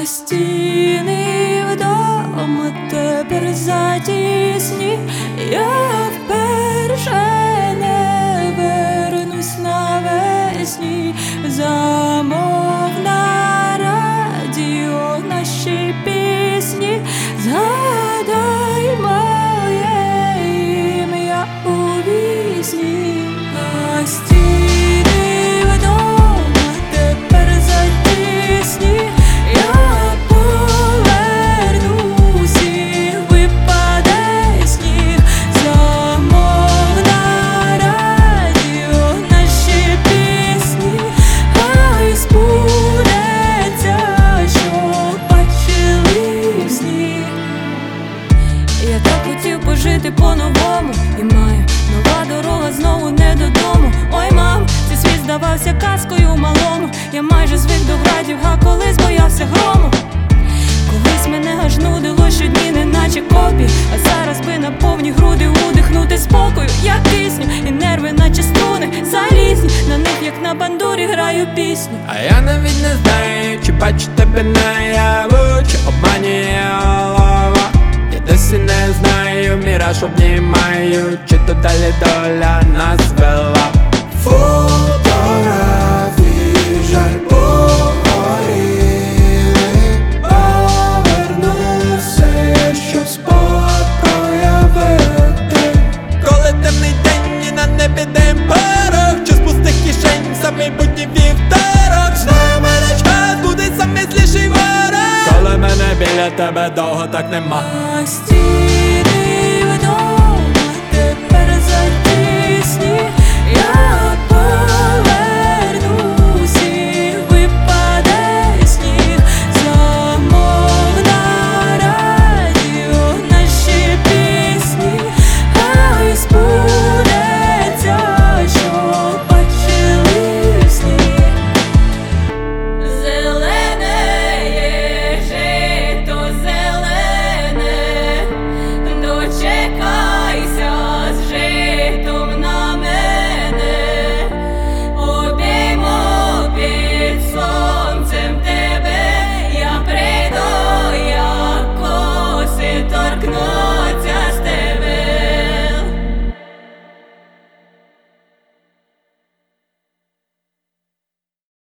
А стіни вдома тепер затісні, я вперше не вернусь навесні. Замов на радіо наші пісні, згадай моє ім'я у вісні. А стіни вдома тепер затісні, я повернусь, і випаде сніг. Замов на радіо наші пісні, хай збудеться, що бачили в сні. Я так хотів пожити по-новому, і маю нова дорога знову не додому. Ой, мам, цей світ здавався казкою малому. Я майже звик до градів, а колись боявся грому. Колись мене аж нудило щодні, неначе копії. А зараз би на повні груди удихнути спокою, як кисню, і нерви наче струни залізні. На них, як на бандурі, граю пісню. А я навіть не знаю, чи бачу тебе наяву, чи обманює голова. Я досі не знаю, міраж обнімаю, чи то далі доля нас вела. Фотографії жаль погоріли, повернуся, щоб спогад проявити. Коли темний день і на небі дим порох, чи з пустих кишень за майбутній вівторок. Знаю, мене час буде самий зліший ворог, коли мене біля тебе довго так нема. А стіни